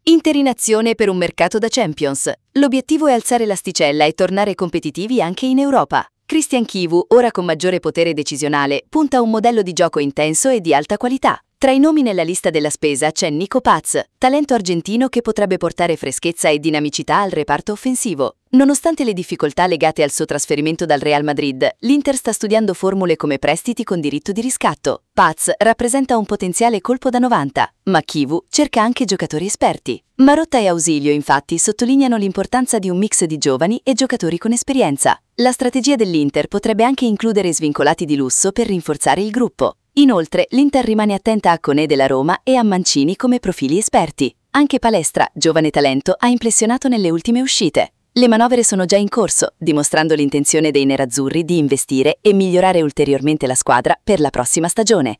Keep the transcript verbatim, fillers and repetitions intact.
Inter in azione per un mercato da Champions. L'obiettivo è alzare l'asticella e tornare competitivi anche in Europa. Christian Chivu, ora con maggiore potere decisionale, punta a un modello di gioco intenso e di alta qualità. Tra i nomi nella lista della spesa c'è Nico Paz, talento argentino che potrebbe portare freschezza e dinamicità al reparto offensivo. Nonostante le difficoltà legate al suo trasferimento dal Real Madrid, l'Inter sta studiando formule come prestiti con diritto di riscatto. Paz rappresenta un potenziale colpo da novanta, ma Chivu cerca anche giocatori esperti. Marotta e Ausilio, infatti, sottolineano l'importanza di un mix di giovani e giocatori con esperienza. La strategia dell'Inter potrebbe anche includere svincolati di lusso per rinforzare il gruppo. Inoltre, l'Inter rimane attenta a Koné della Roma e a Mancini come profili esperti. Anche Palestra, giovane talento, ha impressionato nelle ultime uscite. Le manovre sono già in corso, dimostrando l'intenzione dei nerazzurri di investire e migliorare ulteriormente la squadra per la prossima stagione.